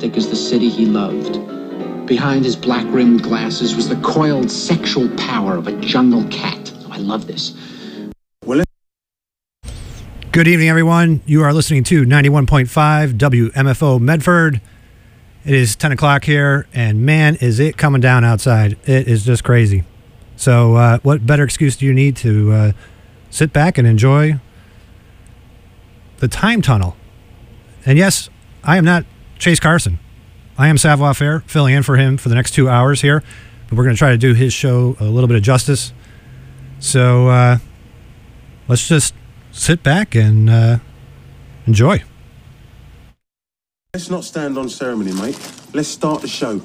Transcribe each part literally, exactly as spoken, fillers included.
gigantic as the city he loved. Behind his black-rimmed glasses was the coiled sexual power of a jungle cat. Oh, I love this. Well, good evening, everyone. You are listening to ninety-one point five W M F O Medford. It is ten o'clock here, and man, is it coming down outside. It is just crazy. So uh, what better excuse do you need to uh, sit back and enjoy the time tunnel? And yes, I am not Chase Carson. I am Savoir Faire, filling in for him for the next two hours here. But we're going to try to do his show a little bit of justice. So uh, let's just sit back and uh, enjoy. Let's not stand on ceremony, mate. Let's start the show.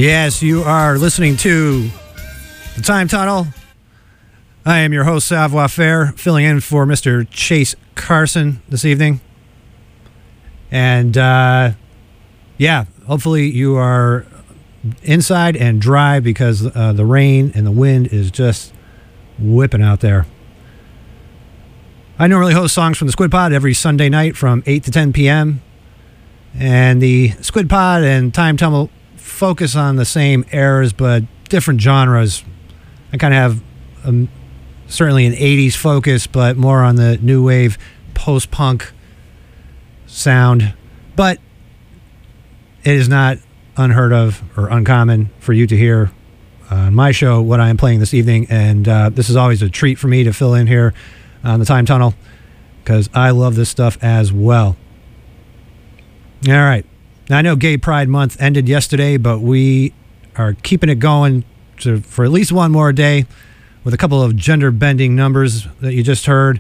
Yes, you are listening to The Time Tunnel. I am your host, Savoir Faire, filling in for Mister Chase Carson this evening. And, uh, yeah, hopefully you are inside and dry because uh, the rain and the wind is just whipping out there. I normally host songs from the Squid Pod every Sunday night from eight to ten p.m. And the Squid Pod and Time Tunnel focus on the same eras but different genres. I kind of have um, certainly an eighties focus, but more on the new wave post-punk sound. But it is not unheard of or uncommon for you to hear on my show what I am playing this evening, and uh, this is always a treat for me to fill in here on the Time Tunnel because I love this stuff as well. All right. Now, I know Gay Pride Month ended yesterday, but we are keeping it going to, for at least one more day with a couple of gender-bending numbers that you just heard.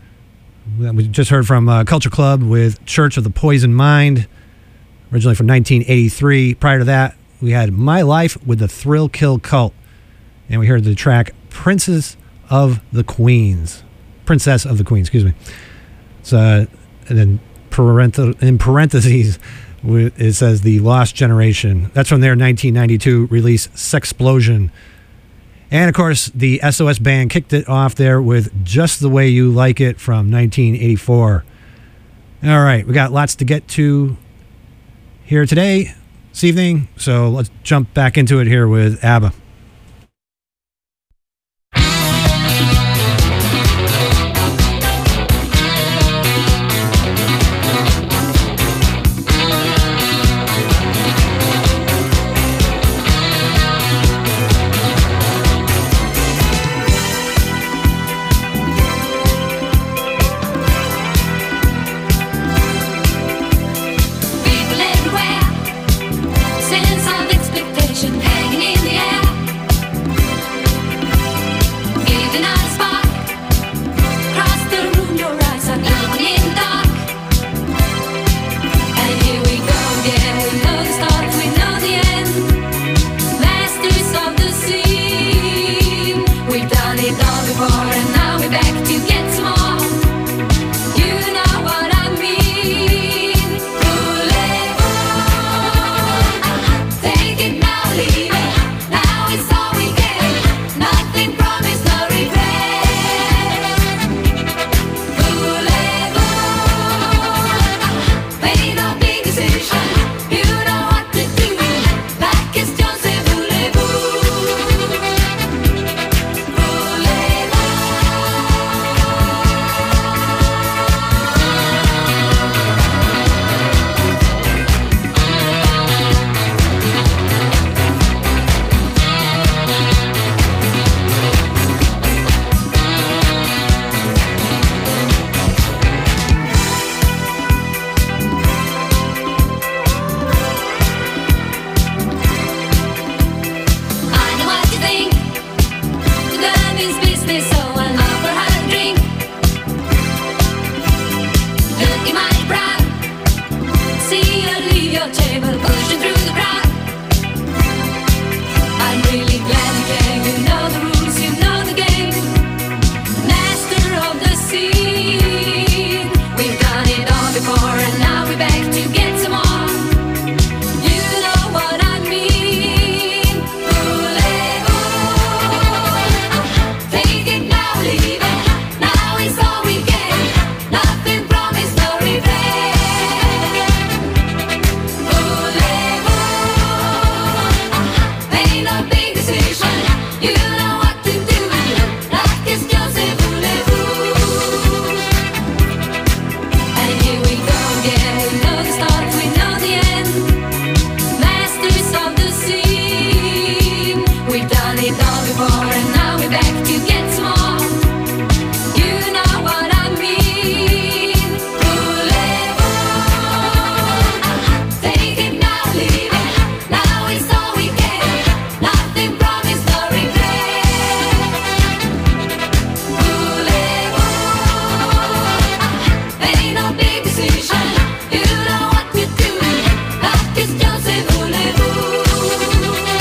We just heard from uh, Culture Club with Church of the Poison Mind, originally from nineteen eighty-three. Prior to that, we had My Life with the Thrill Kill Cult, and we heard the track Princess of the Queens. Princess of the Queens, excuse me. So, uh, and then parenth- in parentheses, it says The Lost Generation. That's from their nineteen ninety-two release, Sexplosion. And, of course, the S O S Band kicked it off there with Just the Way You Like It from nineteen eighty-four. All right, we got lots to get to here today, this evening, so let's jump back into it here with ABBA. You know what to do. Life is just a voulez-vous.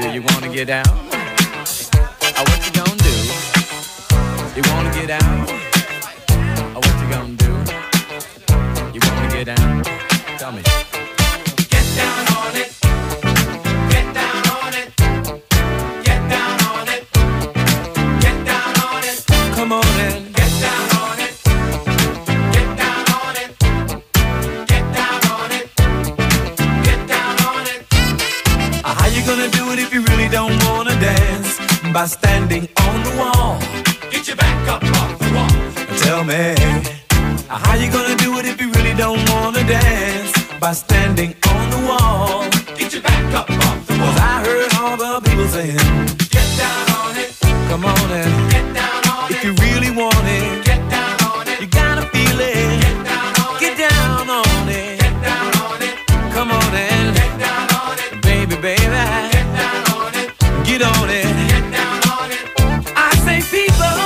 Do you wanna get down? Oh, what you gonna do? You wanna get out? Oh, what you gonna do? You wanna get down? Tell me. Get down on it. Get down on it. Get down on it. Get down on it. Come on in. Get down on it. Get down on it. Get down on it. Get down on it. Uh, how you gonna do it if you really don't wanna dance? By standing on the wall. Get your back up off the wall. Tell me, uh, how you gonna do it if you really don't wanna dance? By standing on the wall. Get your back up off the wall. 'Cause I heard all the people saying, get down on it. Come on and get down on it. If you really want it, get down on it. You gotta feel it. Get down on it. Get down on it. Get down on it. Come on and get down on it. Baby, baby. Get down on it. Get on it. Get down on it. I say people,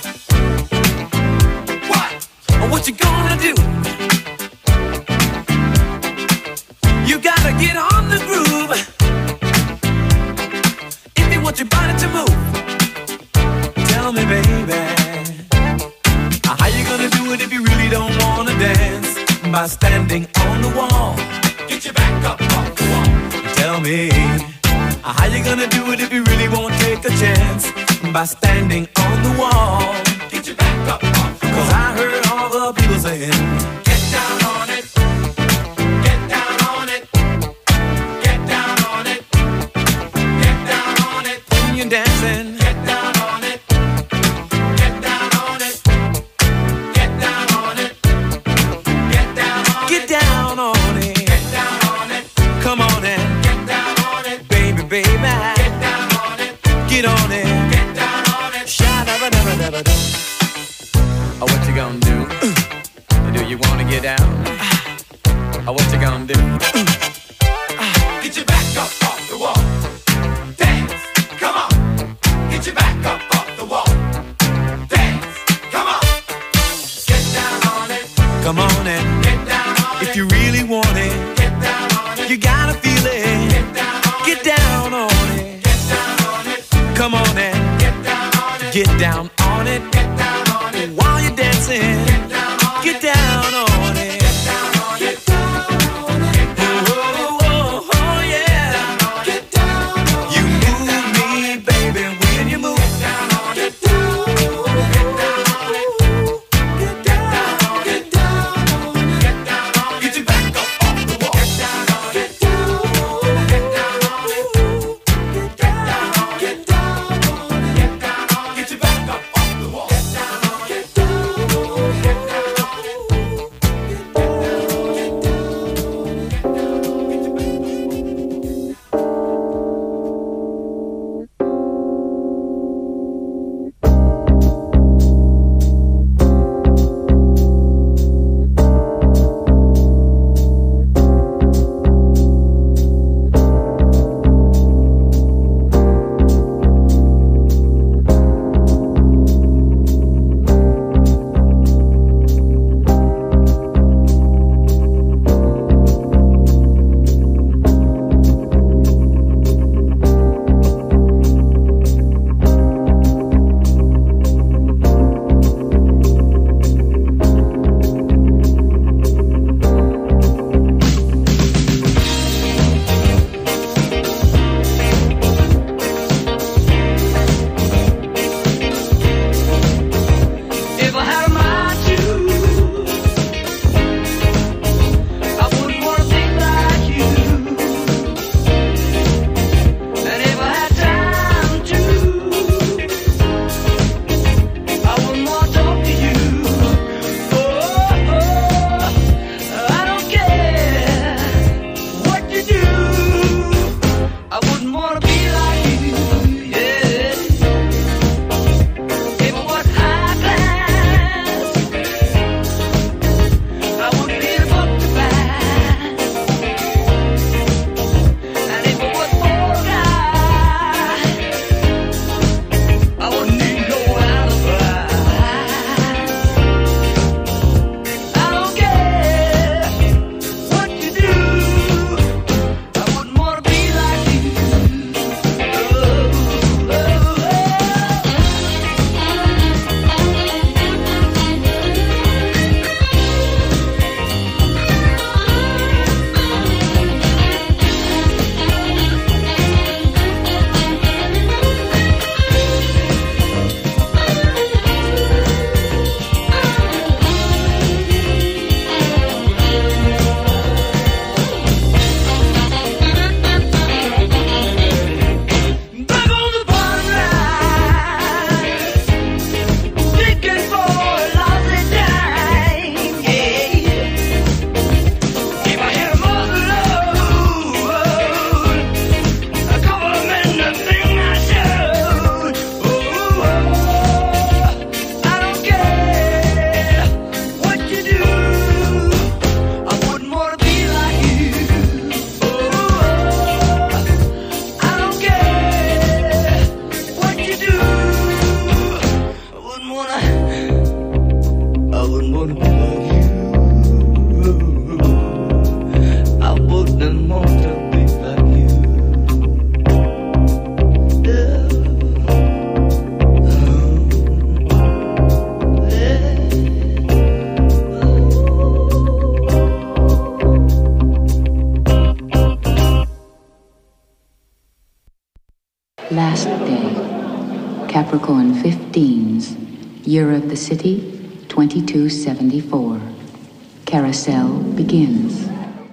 what? What you gonna do? You gotta get on the groove if you want your body to move. Tell me, baby, how you gonna do it if you really don't wanna dance? By standing on the wall. Get your back up off the wall. Tell me, how you gonna do it if you really won't take a chance? By standing on the wall. Get your back up off the wall. 'Cause I heard all the people saying, get down on it. Get down on it. Get down on it. Get down on it. When you're dancing, get down on it. Get down on it. Get down on it. Get down on it. Get down on it. Get down on it. Come on and get down on it. Baby, baby. Get down on it. Get on it. Get down on it. Sha-da-ba-da-ba-da-ba-da. Oh, what you gonna do? Uh. Do you wanna get down? Uh. Oh, what you gonna do? Uh. Get your back up off the wall. Dance, come on. Get your back up off the wall. Dance, come on. Get down on it. Come on and get down on it. If you really want it, get down on it. You gotta feel it. Get down on it. Get down on it. Get down on it. Come on and get down on it. Get down on it. Get down on it. While you're dancing, get down on it. Get down on it. Get down on it. Get down on it. Oh, oh, oh, oh, yeah. Get down on it. You move me, baby, when you move. Get down on it. Get down on it. Get down on it. Get down on it. Get down on it. Get down on it. Get your back up off the wall. Get down on it. Get down on it. Get down on it. Get down on it. Get down on it. Get down on it. Get your back up off the wall. Get down on it. Get down on it. Test Day. Capricorn fifteens. Year of the City, twenty-two seventy-four. Carousel begins.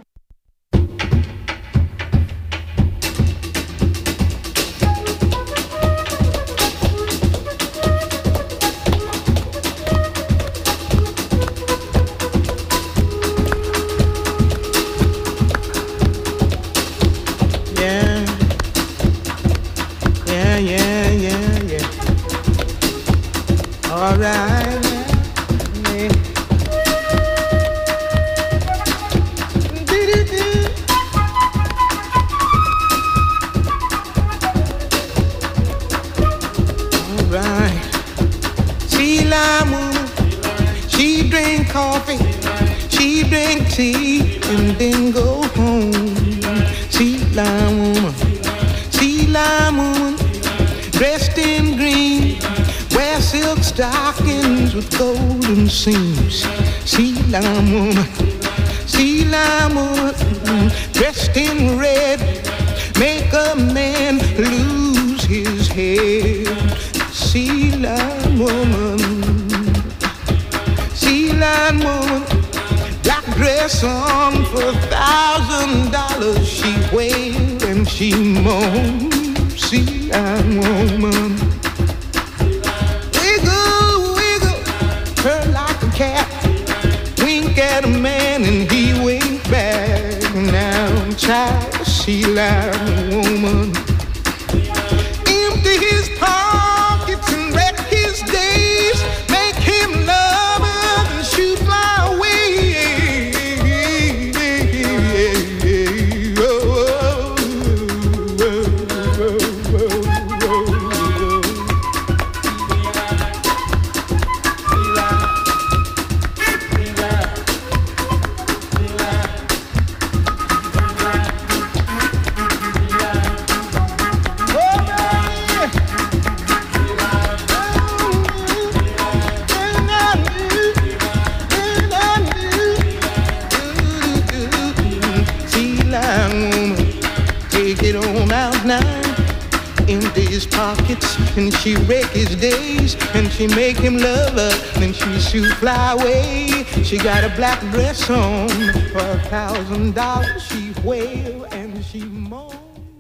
She make him love her, then she shoot fly away. She got a black dress on for a thousand dollars. She wail and she moan.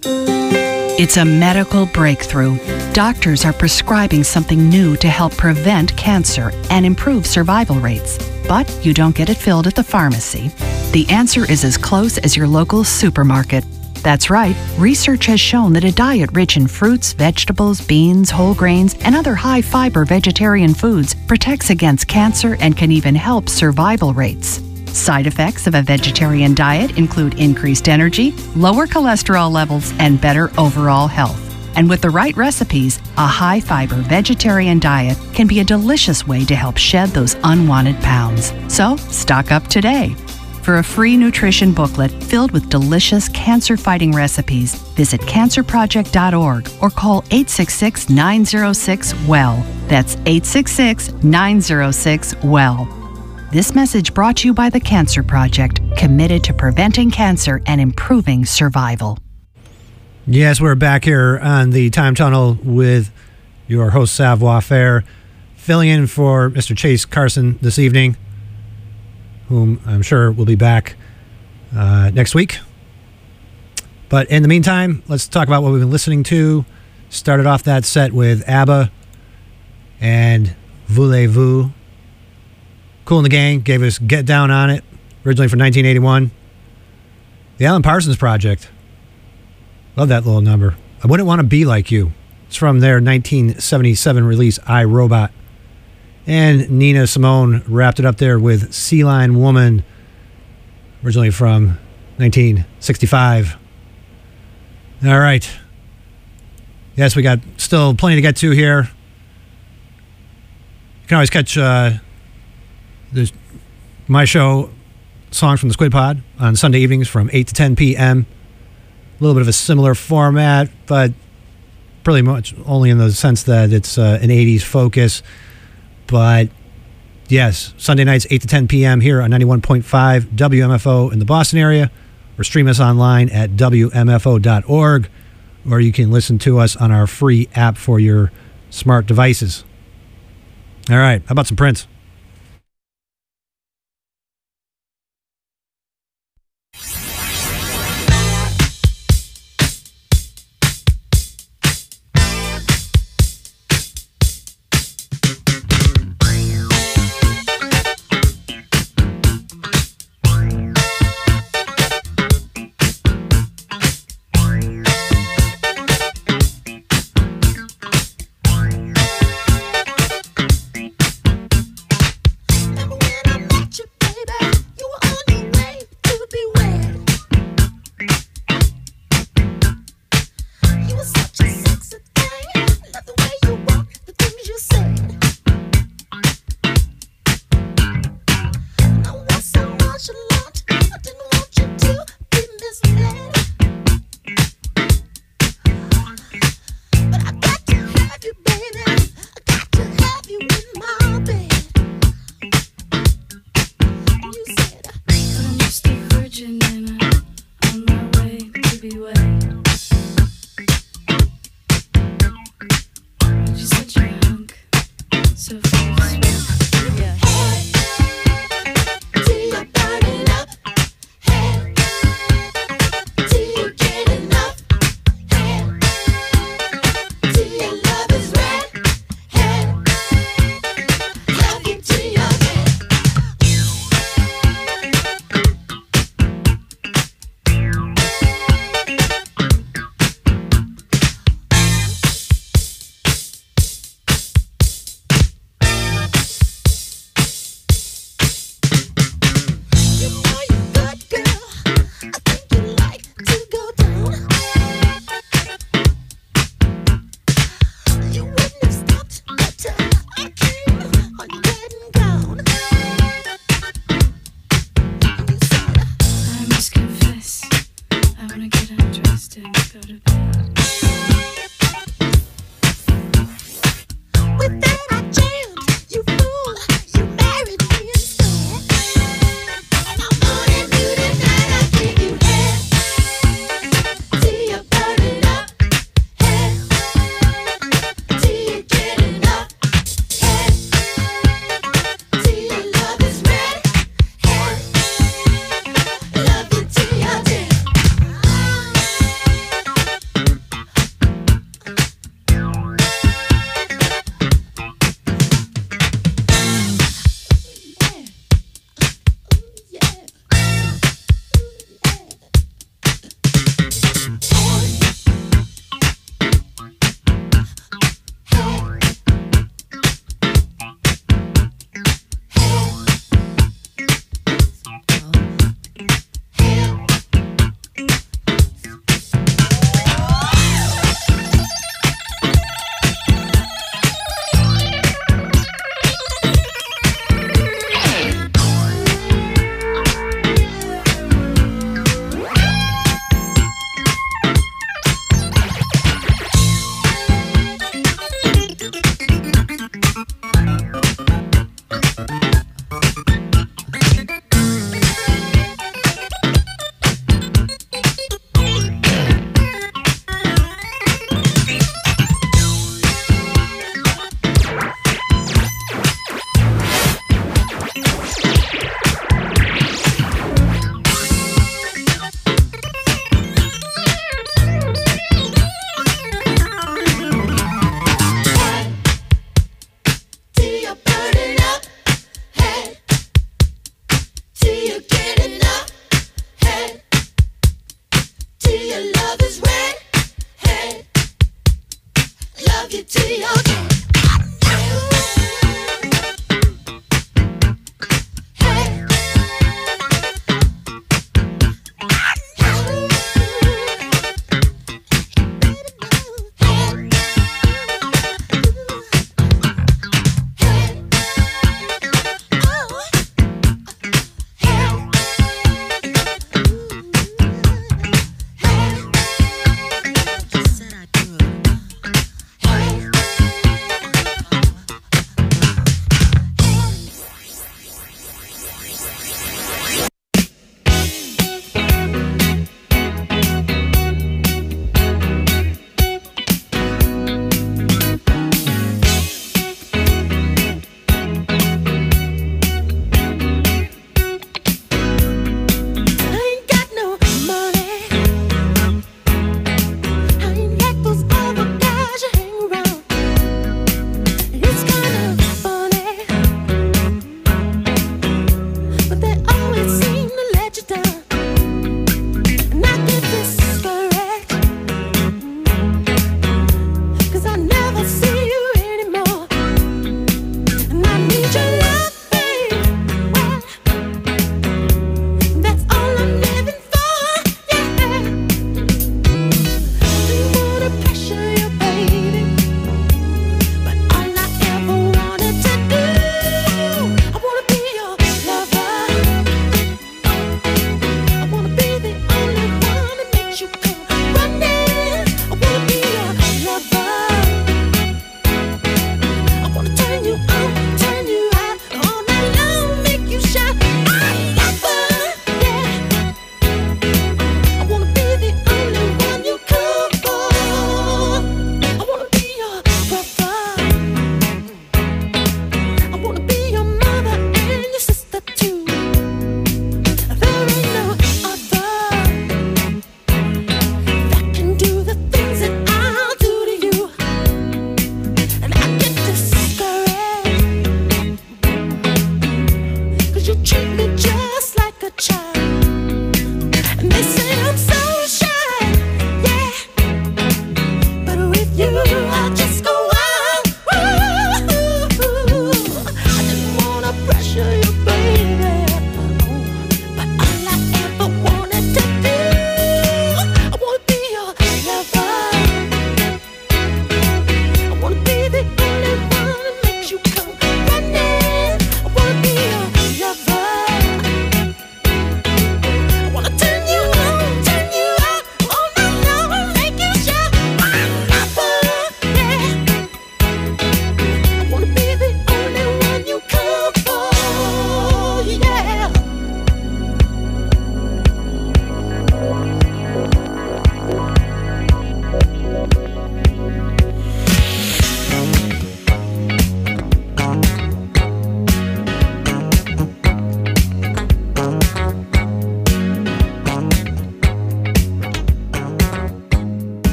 It's a medical breakthrough. Doctors are prescribing something new to help prevent cancer and improve survival rates. But you don't get it filled at the pharmacy. The answer is as close as your local supermarket. That's right, research has shown that a diet rich in fruits, vegetables, beans, whole grains, and other high-fiber vegetarian foods protects against cancer and can even help survival rates. Side effects of a vegetarian diet include increased energy, lower cholesterol levels, and better overall health. And with the right recipes, a high-fiber vegetarian diet can be a delicious way to help shed those unwanted pounds. So, stock up today. For a free nutrition booklet filled with delicious cancer-fighting recipes, visit cancer project dot org or call eight six six, nine zero six, W E L L. That's eight six six, nine zero six, W E L L. This message brought to you by the Cancer Project, committed to preventing cancer and improving survival. Yes, we're back here on the Time Tunnel with your host, Savoir Faire, filling in for Mister Chase Carson this evening, whom I'm sure will be back uh, next week. But in the meantime, let's talk about what we've been listening to. Started off that set with ABBA and Voulez-Vous. Kool and the Gang gave us Get Down on It, originally from nineteen eighty-one. The Alan Parsons Project. Love that little number. I Wouldn't Want to Be Like You. It's from their nineteen seventy-seven release, I, Robot. And Nina Simone wrapped it up there with Sea Lion Woman, originally from nineteen sixty-five. All right. Yes, we got still plenty to get to here. You can always catch uh, this, my show, Songs from the Squid Pod, on Sunday evenings from eight to ten p.m. A little bit of a similar format, but pretty much only in the sense that it's uh, an eighties focus. But yes, Sunday nights, eight to ten p.m. here on ninety-one point five W M F O in the Boston area, or stream us online at W M F O dot org. or you can listen to us on our free app for your smart devices. All right, how about some Prince?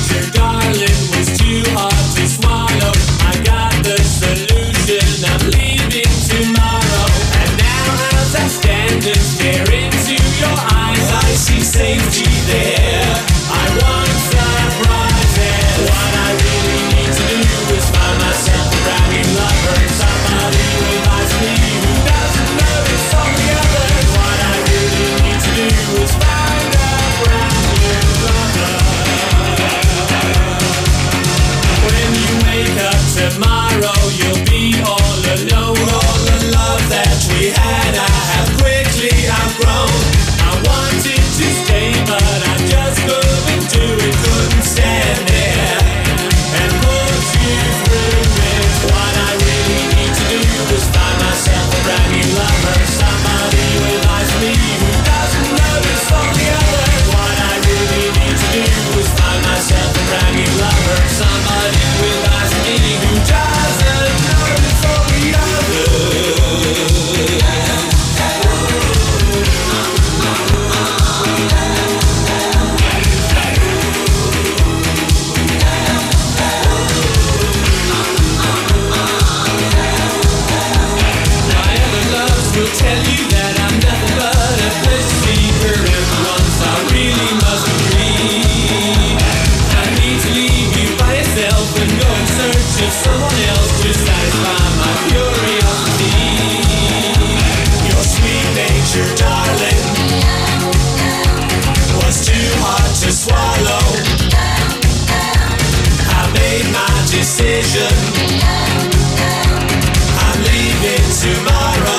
nature, darling, was too hard to swallow. I got the solution, I'm leaving tomorrow. And now as I stand and stare into your eyes, I see safety there. I want surprises. What I really need to do is find myself a brand new lover, somebody with eyes for me who doesn't notice all the others. What I really need to do is find a brand new lover. When you wake up tomorrow, you'll be all alone. All the love that we had, I have quickly outgrown. I wanted to stay, but I just couldn't do it. Couldn't stand there and put you through it. What I really need to do is find myself a brand new lover, somebody with eyes for me who doesn't notice all the others. What I really need to do is find myself a brand new lover, somebody with eyes for me who doesn't notice all the others. My other loves will tell you that I'm nothing but a pleasure seeker, and for once I really must agree. I need to leave you by yourself and go in search of someone else to satisfy my curiosity. Your sweet nature, darling, was too hard to swallow. I made my decision, I'm leaving tomorrow.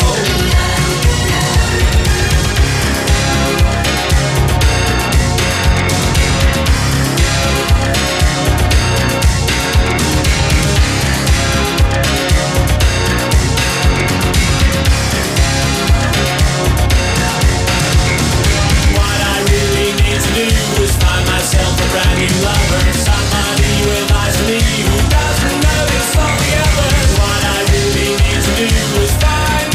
What I really need to do is find myself a brand new lover, somebody with eyes for me who doesn't notice all the others. What I really need to do is find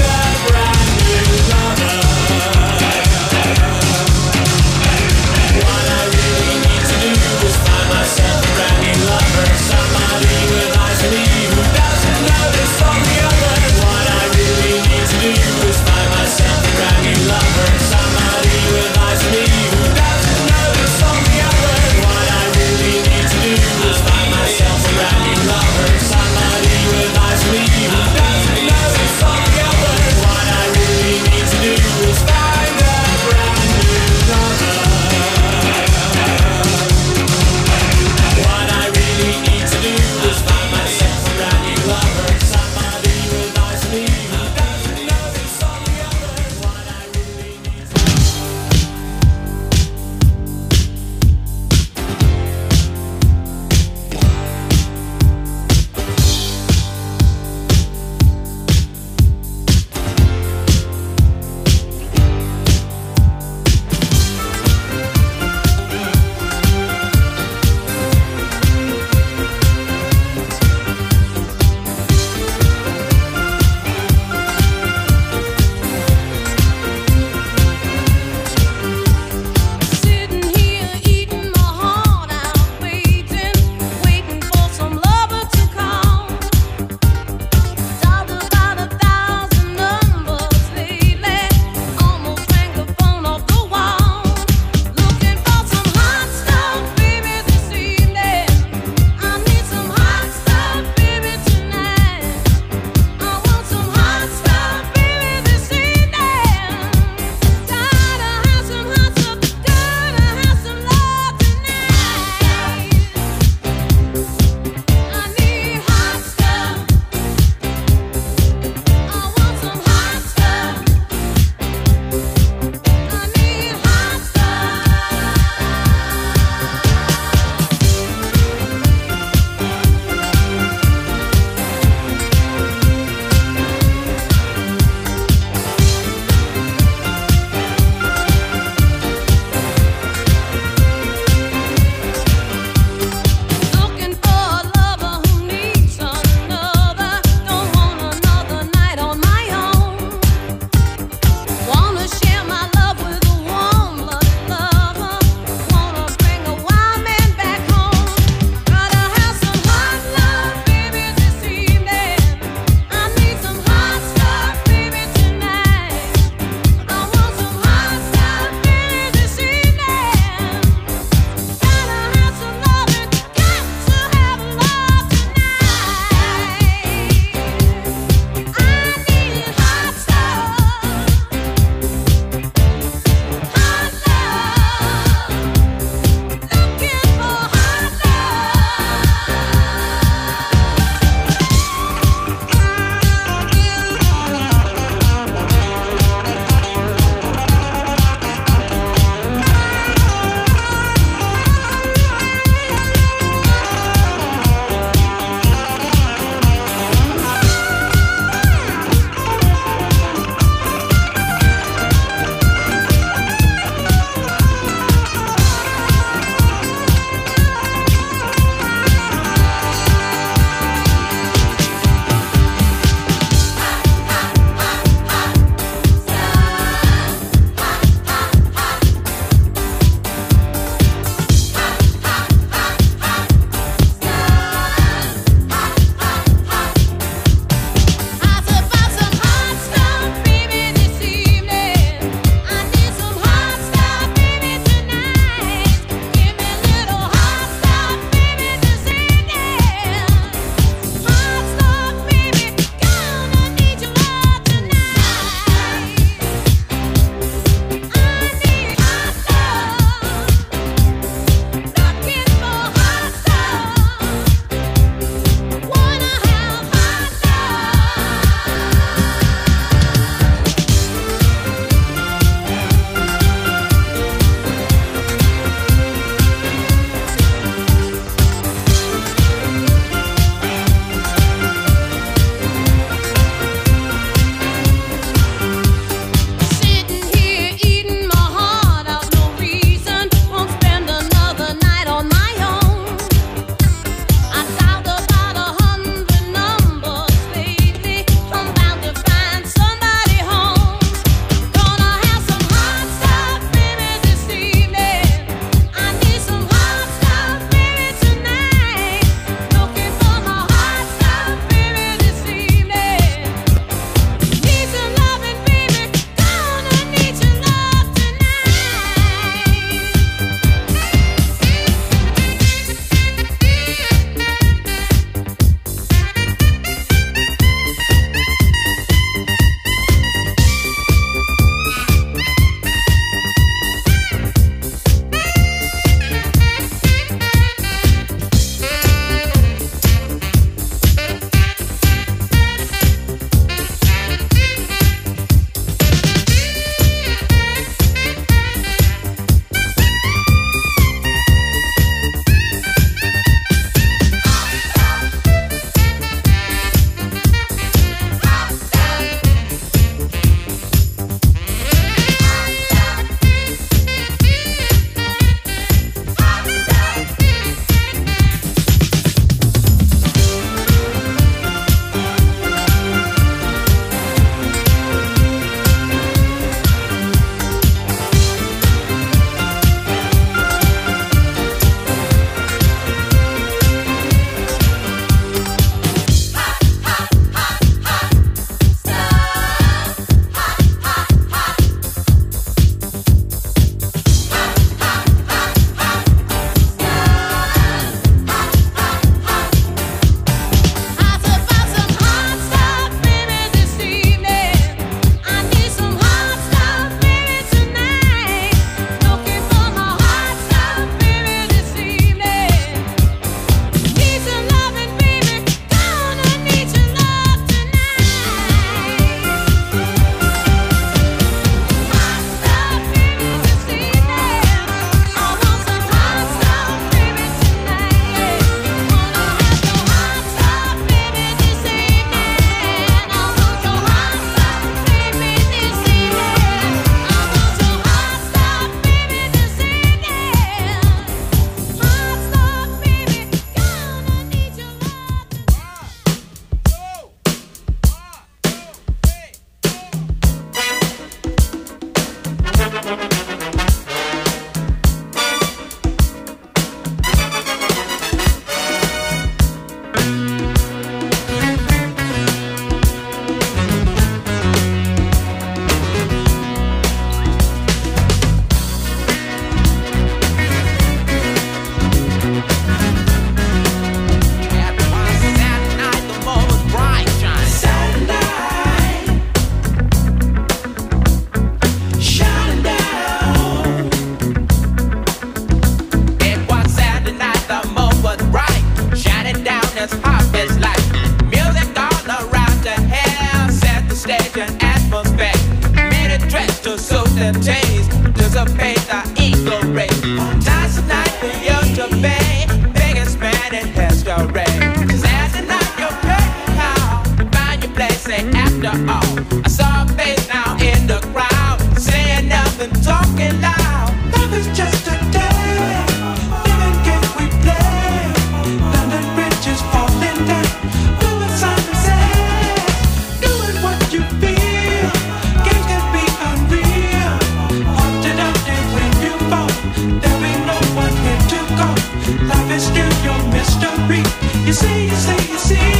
massive change. Dissipate the ego race. Tonight's the night for you to pay. Biggest man in history. Says the night you're pretty how. Find your place, say after all. I saw a face now in the crowd. Saying nothing, talking loud. Love is just a day. Living game we play. London bridges falling down. Doing something sad. Doing what you feel. Games can be unreal. Haunted up there when you fall. There ain't no one here to call. Life is still your mystery. You see, you see, you see.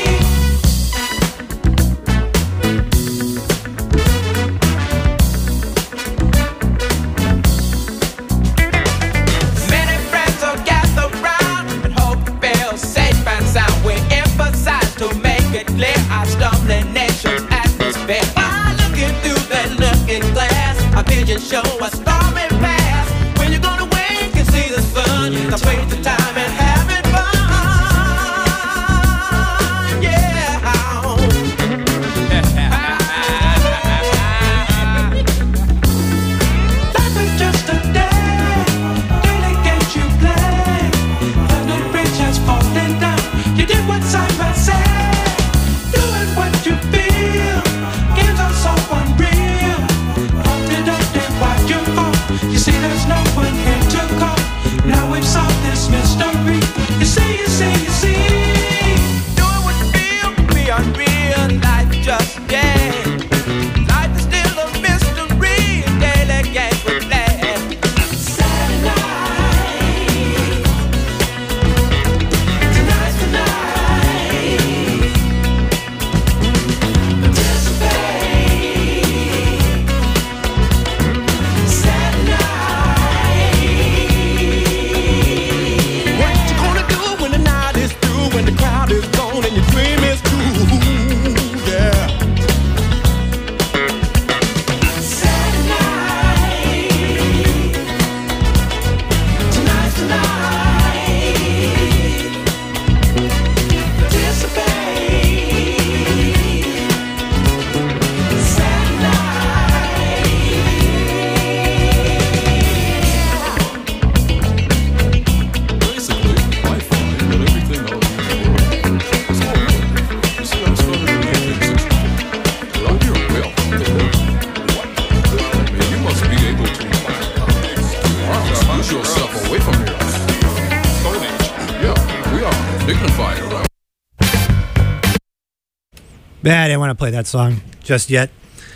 Many friends will gather round and hope you feel safe and sound. We emphasize to make it clear our stumbling nation's atmosphere. While looking through that looking glass, our vision show a stormy past. When you're gonna wake and see the sun, to waste the time and having fun. Yeah. Life is just a day. Daily games you play. London Bridge has fallen down. You did what Simon said. Doing what you feel. Games are so unreal. Haunted up there while you fall. You see, there's no one here to call. Now we've solved this mystery. You see, you see, you see. Doing what you feel can be unreal. Life just dead. Life is still a mystery. Daily games we play. Saturday night. Tonight's the night. Anticipate. Saturday night. What you gonna do when the night is through? When the crowd is gone and your dream is true? Yeah. Saturday night. Tonight's the night. Anticipate. Saturday Basically, my phone, but everything else is all good. You see, I started in nineteen sixty-four. But I'm here well. What? I mean, you must be able to use yourself away from here. Stone Age. Yeah, we are dignified around. Yeah, I didn't want to play that song just yet.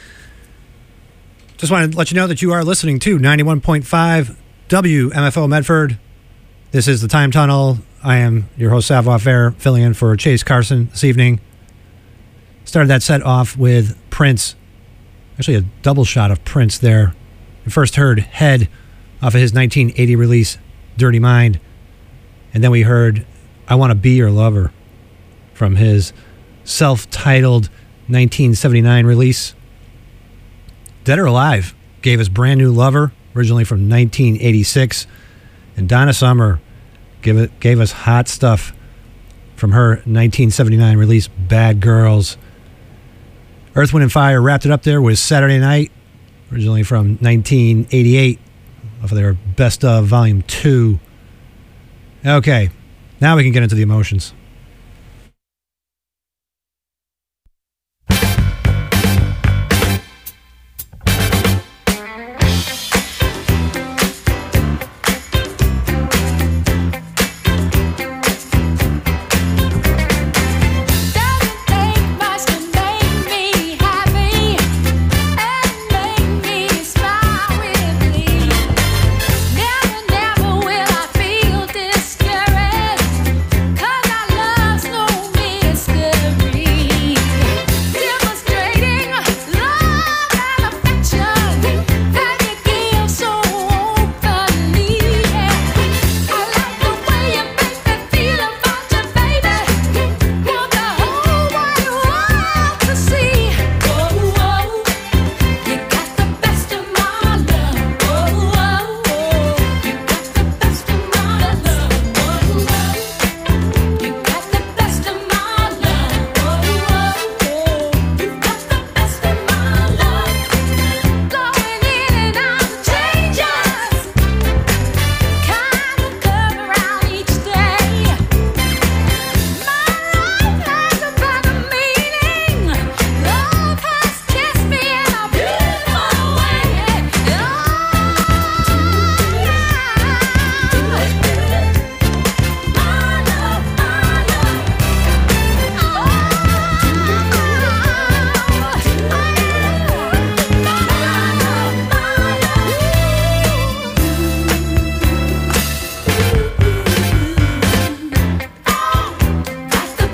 Just wanted to let you know that you are listening to ninety-one point five W M F O Medford. This is the Time Tunnel. I am your host, Savoir Faire, filling in for Chase Carson this evening. Started that set off with Prince. Actually, a double shot of Prince there. We first heard Head off of his nineteen eighty release, Dirty Mind. And then we heard I Want to Be Your Lover from his self-titled nineteen seventy-nine release. Dead or Alive gave us Brand New Lover, originally from nineteen eighty-six. And Donna Summer gave, it, gave us Hot Stuff from her nineteen seventy-nine release, Bad Girls. Earth, Wind and Fire wrapped it up there with Saturday Night, originally from nineteen eighty-eight, off of their Best of Volume two. Okay, now we can get into the emotions.